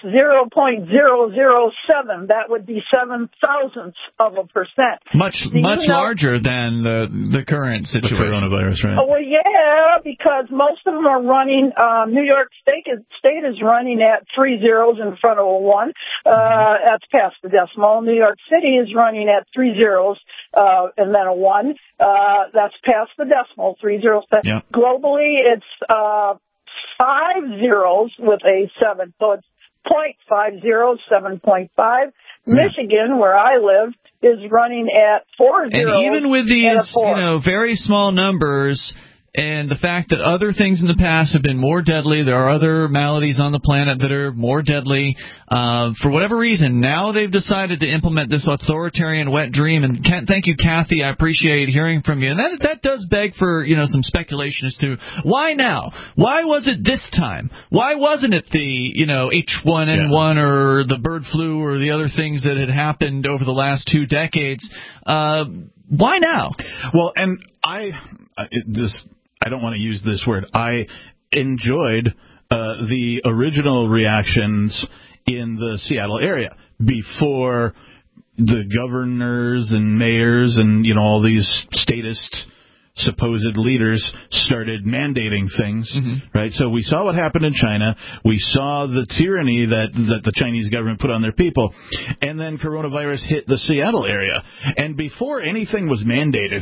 0.007. That would be 7,000ths of a percent. Much larger than the current situation. The coronavirus, right? Oh, well, yeah, because most of them are running. New York State is running at 3 zeros in front of a 1. That's past the decimal. New York City is running at 3 zeros and then a 1. That's past the decimal. 3 zeros. Yeah. Globally, it's 5 zeros with a 7, so it's 0.50, 7.5. Michigan, where I live, is running at 4 zeros. And even with these, very small numbers, and the fact that other things in the past have been more deadly, there are other maladies on the planet that are more deadly. For whatever reason, now they've decided to implement this authoritarian wet dream. And thank you, Kathy. I appreciate hearing from you. And that does beg for some speculation as to why now? Why was it this time? Why wasn't it the H1N1 or the bird flu or the other things that had happened over the last 2 decades? Why now? Well, and I don't want to use this word. I enjoyed the original reactions in the Seattle area before the governors and mayors and all these statist supposed leaders started mandating things, right? So we saw what happened in China. We saw the tyranny that the Chinese government put on their people. And then coronavirus hit the Seattle area. And before anything was mandated,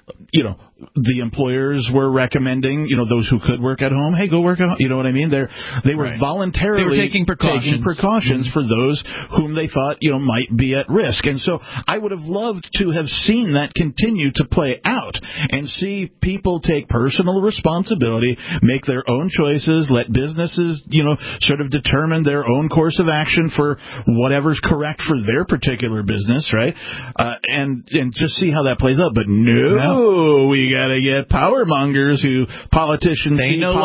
the employers were recommending, those who could work at home, hey, go work at home. You know what I mean? They were voluntarily taking precautions for those whom they thought, might be at risk. And so I would have loved to have seen that continue to play out and see people take personal responsibility, make their own choices, let businesses, sort of determine their own course of action for whatever's correct for their particular business, right? And just see how that plays out. But no, we got to get power mongers who politicians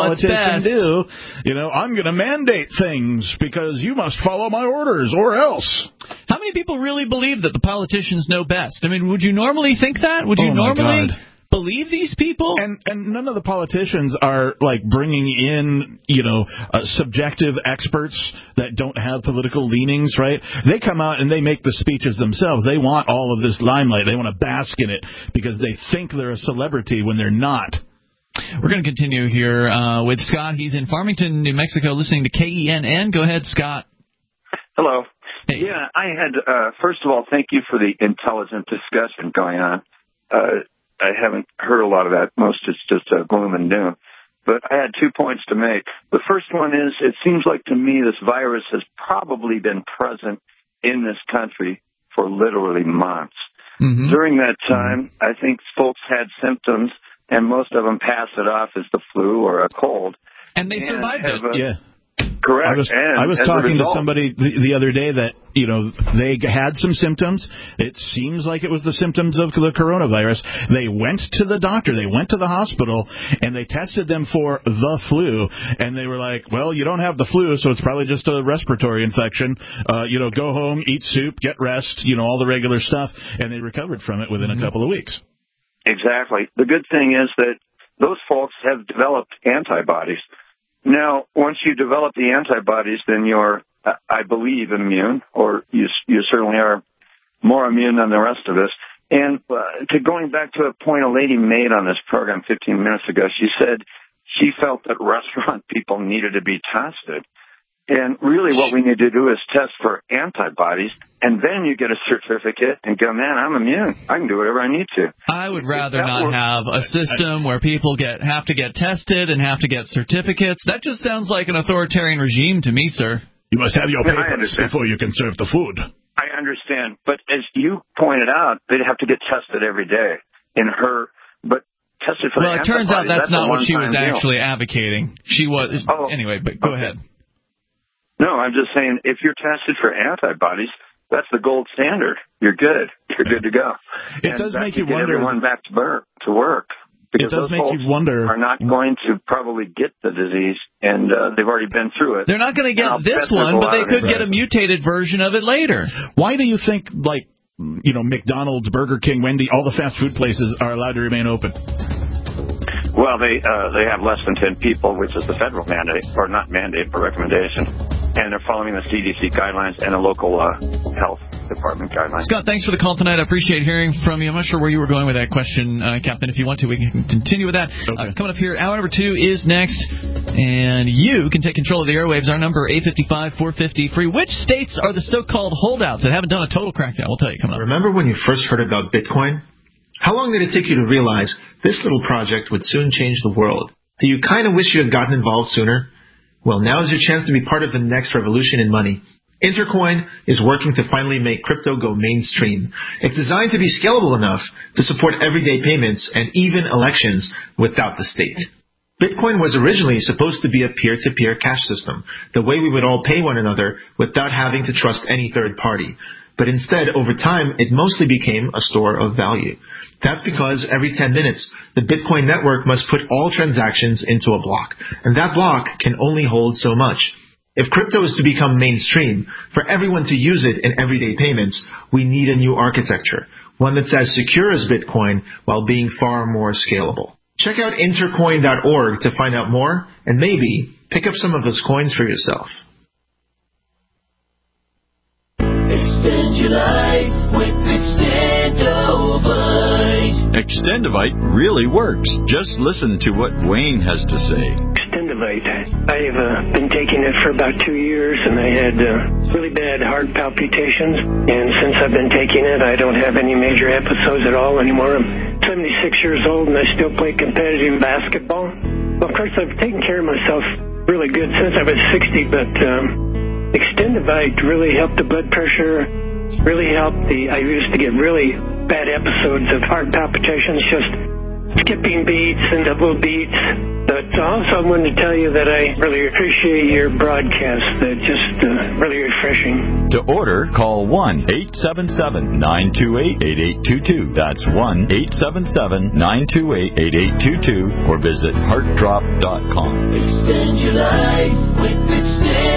do. I'm going to mandate things because you must follow my orders or else. How many people really believe that the politicians know best? I mean, would you normally think that? Would you normally believe these people? And none of the politicians are bringing in, subjective experts that don't have political leanings, right? They come out and they make the speeches themselves. They want all of this limelight. They want to bask in it because they think they're a celebrity when they're not. We're going to continue here with Scott. He's in Farmington, New Mexico, listening to KENN. Go ahead, Scott. Hello. Hey. Yeah, I had, first of all, thank you for the intelligent discussion going on. I haven't heard a lot of that. Most it's just gloom and doom. But I had 2 points to make. The first one is, it seems like to me this virus has probably been present in this country for literally months. Mm-hmm. During that time, I think folks had symptoms, and most of them pass it off as the flu or a cold. And they survived it. Yeah. Correct. I was talking to somebody the other day that, they had some symptoms. It seems like it was the symptoms of the coronavirus. They went to the doctor. They went to the hospital, and they tested them for the flu. And they were like, well, you don't have the flu, so it's probably just a respiratory infection. Go home, eat soup, get rest, all the regular stuff. And they recovered from it within a couple of weeks. Exactly. The good thing is that those folks have developed antibodies. Now, once you develop the antibodies, then you're, I believe, immune, or you certainly are more immune than the rest of us. And going back to a point a lady made on this program 15 minutes ago, she said she felt that restaurant people needed to be tested. And really what we need to do is test for antibodies, and then you get a certificate and go, man, I'm immune. I can do whatever I need to. I would rather not have a system where people have to get tested and have to get certificates. That just sounds like an authoritarian regime to me, sir. You must have your papers before you can serve the food. I understand. But as you pointed out, they'd have to get tested every day. Tested for the antibodies. Well, it turns out that's not what she was actually advocating. She was. Anyway, but go ahead. No, I'm just saying if you're tested for antibodies, that's the gold standard. You're good. You're good to go. It does make you wonder. Everyone back to work. Because it does make you wonder. Are not going to probably get the disease, and they've already been through it. They're not going to get this one, but they could get a mutated version of it later. Why do you think, McDonald's, Burger King, Wendy, all the fast food places are allowed to remain open? Well, they have less than 10 people, which is the federal mandate, or not mandate, but recommendation. And they're following the CDC guidelines and the local health department guidelines. Scott, thanks for the call tonight. I appreciate hearing from you. I'm not sure where you were going with that question, Captain. If you want to, we can continue with that. Okay. Coming up here, hour number 2 is next. And you can take control of the airwaves. Our number, 855-450-FREE. Which states are the so-called holdouts that haven't done a total crackdown? We'll tell you coming up. Remember when you first heard about Bitcoin? How long did it take you to realize this little project would soon change the world? Do you kind of wish you had gotten involved sooner? Well, now is your chance to be part of the next revolution in money. Intercoin is working to finally make crypto go mainstream. It's designed to be scalable enough to support everyday payments and even elections without the state. Bitcoin was originally supposed to be a peer-to-peer cash system, the way we would all pay one another without having to trust any third party. But instead, over time, it mostly became a store of value. That's because every 10 minutes, the Bitcoin network must put all transactions into a block, and that block can only hold so much. If crypto is to become mainstream, for everyone to use it in everyday payments, we need a new architecture, one that's as secure as Bitcoin while being far more scalable. Check out intercoin.org to find out more, and maybe pick up some of those coins for yourself. Extend your life with Extendovite. Extendovite really works. Just listen to what Wayne has to say. Extendovite. I've been taking it for about 2 years, and I had really bad heart palpitations, and since I've been taking it, I don't have any major episodes at all anymore. I'm 76 years old, and I still play competitive basketball. Well, of course, I've taken care of myself really good since I was 60, but Extendivite really helped the blood pressure, really helped I used to get really bad episodes of heart palpitations, just skipping beats and double beats. But also I wanted to tell you that I really appreciate your broadcast. They're just really refreshing. To order, call 1-877-928-8822. That's 1-877-928-8822 or visit heartdrop.com. Extend your life with Extend.